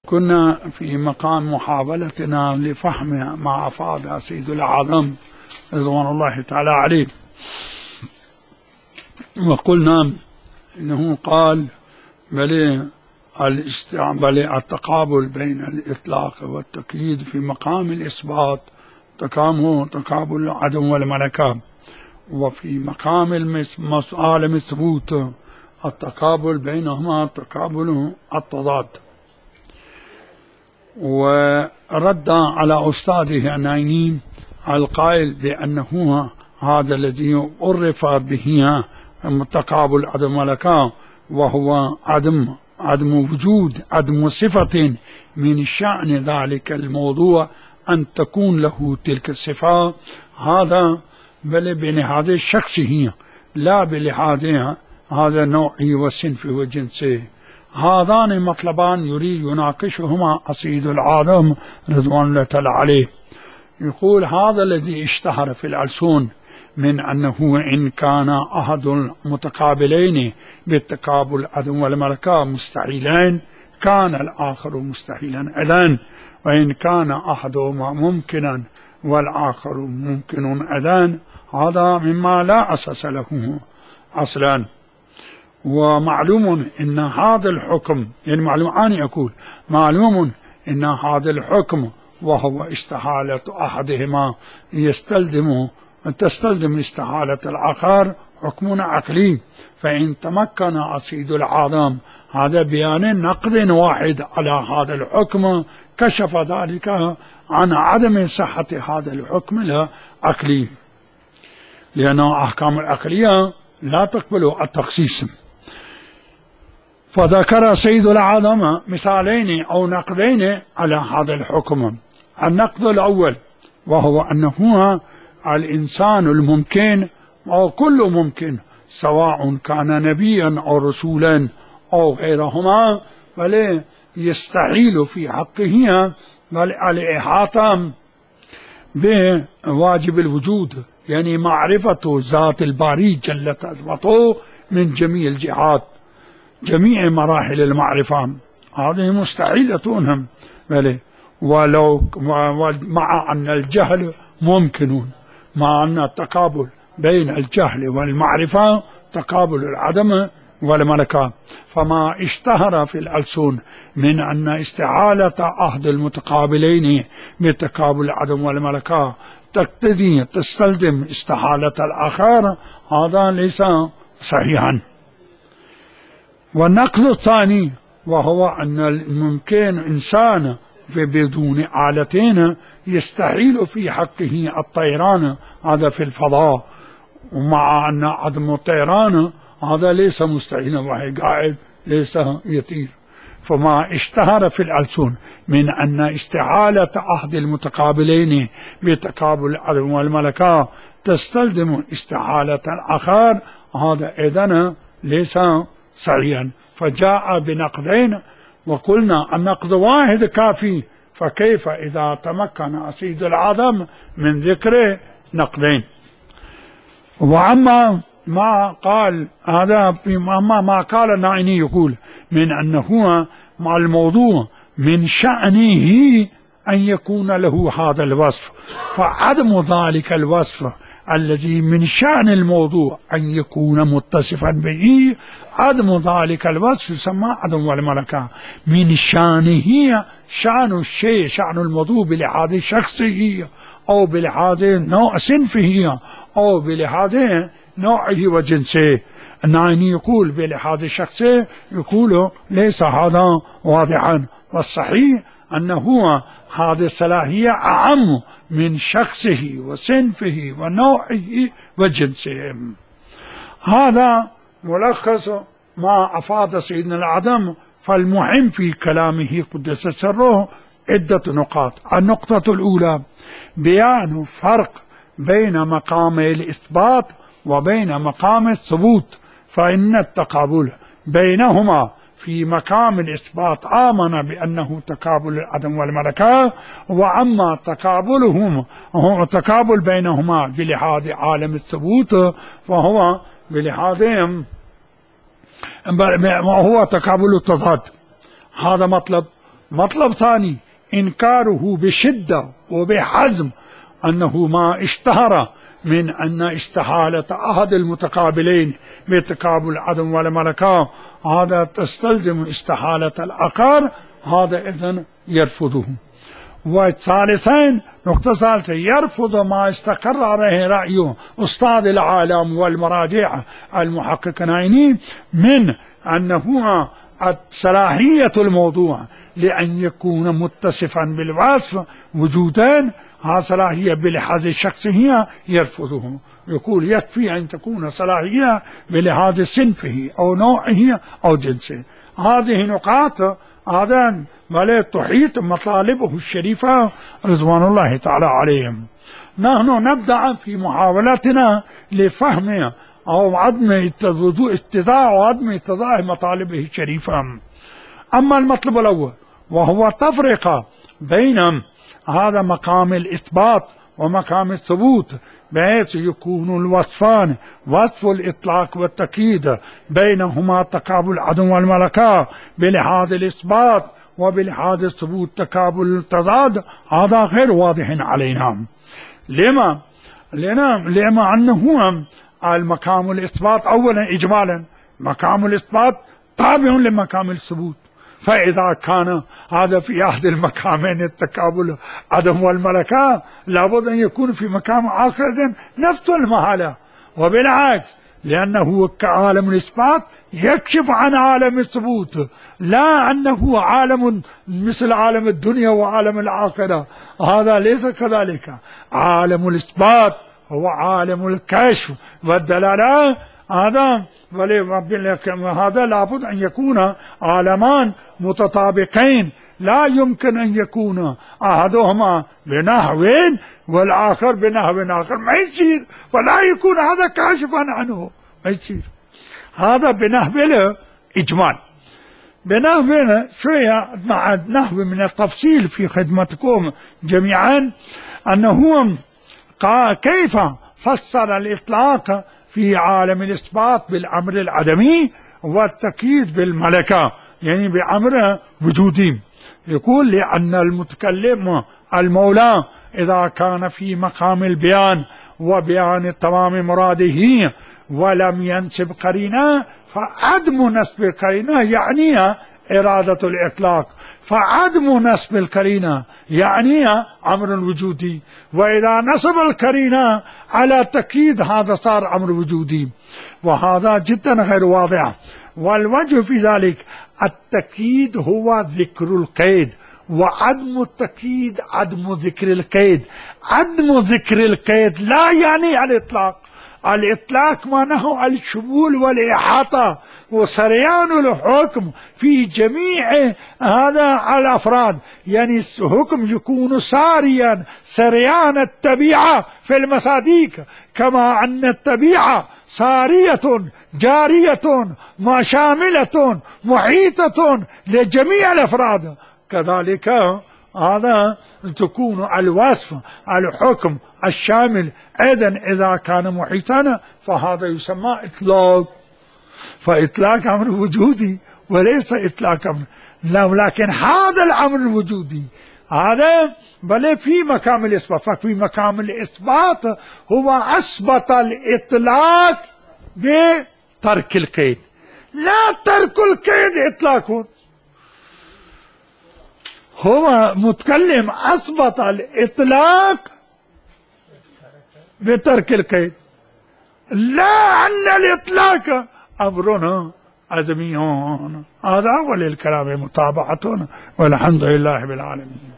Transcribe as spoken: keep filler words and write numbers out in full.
كنا في مقام محاولتنا لفهم ما أفاد سيد الأعظم رضوان الله تعالى عليه، وقلنا إنه قال بل بل التقابل بين الإطلاق والتقييد في مقام الإثبات تقامه تقابل العدم والملكة، وفي مقام عالم الثبوت التقابل بينهما تقابل التضاد. ورد على أستاذه النعيمي القائل بأنه هذا الذي عرف به تقابل العدم والملكة، وهو عدم عدم وجود عدم صفة من شأن ذلك الموضوع أن تكون له تلك الصفة، هذا بل بلحاظ شخصه لا بلحاظ هذا نوعه وصنفه وجنسه. هذان مطلبان يريد يناقشهما سيد الأعظم رضوان الله تعالى عليه. يقول هذا الذي اشتهر في الألسن من أنه إن كان أحد المتقابلين بالتقابل العدم والملكة مستحيلين كان الآخر مستحيلا أيضا، وإن كان أحدهما ممكنا والآخر ممكن أيضا، هذا مما لا أساس له أصلا. ومعلوم إن هذا الحكم يعني معلوم أنا أقول معلوم إن هذا الحكم وهو استحالة أحدهما يستلزم تستلزم استحالة الآخر حكم عقلي، فإن تمكن سيد الأعظم هذا بيان نقد واحد على هذا الحكم كشف ذلك عن عدم صحة هذا الحكم العقلي، لأن أحكام العقلية لا تقبل التخصيص. فذكر سيد الأعظم مثالين أو نقدين على هذا الحكم. النقد الأول وهو أنه الإنسان الممكن أو كل ممكن سواء كان نبيا أو رسولا أو غيرهما، بل يستحيل في حقه بل الإحاطة بواجب الوجود، يعني معرفة ذات الباري جل عظمته من جميع الجهات، جميع مراحل المعرفة هذه مستحيلة بل ولو مع أن الجهل ممكن، مع أن التقابل بين الجهل والمعرفة تقابل العدم والملكة. فما اشتهر في الألسن من أن استحالة أحد المتقابلين بتقابل العدم والملكة تقتضي تستلزم استحالة الآخر، هذا ليس صحيحا. والنقد الثاني وهو أن الممكن إنسان في بدون آلتين يستحيل في حقه الطيران، هذا في الفضاء، ومع أن عدم الطيران هذا ليس مستحيلا وهي قاعد ليس يطير. فما اشتهر في الألسن من أن استحالة أحد المتقابلين بتقابل العدم والملكة تستلزم استحالة الآخر، هذا إذن ليس صحيحا. فجاء بنقدين، وقلنا النقد واحد كافي، فكيف إذا تمكن سيد الأعظم من ذكر نقدين؟ وأما ما قال هذا أما ما قال النعيمي يقول من أنه مع الموضوع من شأنه أن يكون له هذا الوصف، فعدم ذلك الوصف الذي من شأن الموضوع أن يكون متصفا به، عدم ذلك الوصف يسمى عدم والملكة. من شأنه شأن الشيء شأن الموضوع بلحاظ شخصه أو بلحاظ نوع صنفه أو بلحاظ نوعه وجنسه. النعيمي يقول بلحاظ شخصه، يقول ليس هذا واضحا، والصحيح أنه هذه الصلاحية أعم من شخصه وصنفه ونوعه وجنسه. هذا ملخص ما أفاد سيدنا الأعظم. فالمهم في كلامه قدس سره عدة نقاط. النقطة الأولى بيان فرق بين مقام الإثبات وبين مقام الثبوت، فإن التقابل بينهما في مقام الإثبات آمن بأنه تقابل العدم والملكة، وأما تقابلهم هو تقابل بينهما بلحاظ عالم الثبوت فهو بلحاظهم وهو تقابل التضاد. هذا مطلب. مطلب ثاني إنكاره بشدة وبحزم أنه ما اشتهر من أن استحالة أحد المتقابلين بتقابل العدم والملكة هذا تستلزم استحالة العقار، هذا إذن يرفضه. والثالثين نقطة ثالثة يرفض ما استقر عليه رأيه أستاذ العالم والمراجع المحقق العيني من أنه صلاحية الموضوع لأن يكون متصفا بالوصف وجودان، هذه صلاحية بلحاظ الشخصية يرفضه، يقول يكفي أن تكون صلاحية بلحاظ صنفه أو نوعه أو جنسه. هذه نقاط هذا ولا تحيط مطالبه الشريفة رضوان الله تعالى عليهم. نحن نبدأ في محاولاتنا لفهم أو عدم اتضاع وعدم اتضاع مطالبه الشريفة. أما المطلب الأول وهو تفرقة بين هذا مقام الإثبات ومقام الثبوت، بحيث يكون الوصفان وصف الإطلاق والتأكيد بينهما تقابل العدم والملكة بلحاظ الإثبات وبلحاظ الثبوت تقابل التضاد، هذا غير واضح علينا. لما؟ لما, لما أنه المقام الإثبات أولا إجمالا مقام الإثبات تابع لمقام الثبوت، فإذا كان هذا في أحد المقامين التقابل عدم والملكة لابد أن يكون في مقام آخر نفس المحالة، وبالعكس لأنه كعالم الإثبات يكشف عن عالم الثبوت، لا أنه عالم مثل عالم الدنيا وعالم الآخرة، هذا ليس كذلك. عالم الإثبات هو عالم الكشف والدلالة، هذا هذا لابد أن يكون عالمان متطابقين، لا يمكن أن يكون أحدهما بنحو والآخر بنحو آخر، ما يصير، ولا يكون هذا كاشفا عنه، ما يصير. هذا بنحو الإجمال. بنحو شوية مع نحو من التفصيل في خدمتكم جميعا، أنه كيف فسر الإطلاق في عالم الإثبات بالأمر العدمي والتأكيد بالملكة، يعني بأمر وجودي. يقول لأن المتكلم المولى إذا كان في مقام البيان وبيان تمام مراده ولم ينسب قرينة، فعدم نسب القرينة يعني إرادة الإطلاق، فعدم نسب القرينة يعني أمر وجودي، وإذا نسب القرينة على تأكيد هذا صار أمر وجودي، وهذا جدا غير واضح. والوجه في ذلك التأكيد هو ذكر القيد، وعدم التأكيد عدم ذكر القيد. عدم ذكر القيد لا يعني الإطلاق، الإطلاق معناه الشمول والإحاطة وسريان الحكم في جميع هذا الأفراد، يعني الحكم يكون ساريا سريان الطبيعة في المصاديق، كما أن الطبيعة سارية جارية شاملة محيطة لجميع الأفراد، كذلك هذا تكون الوصف الحكم الشامل أيضا إذا كان محيطا فهذا يسمى إطلاق، فإطلاق أمر وجودي وليس إطلاق أمر، لكن هذا الأمر الوجودي هذا بل في مقام الإثبات، ففي مقام الإثبات هو أثبت الإطلاق بترك القيد، لا ترك القيد إطلاق، هو متكلم أثبت الإطلاق بترك القيد، لا أن الإطلاق أمرنا عدمي. هذا أول الكلام متابعة، والحمد لله بالعالمين.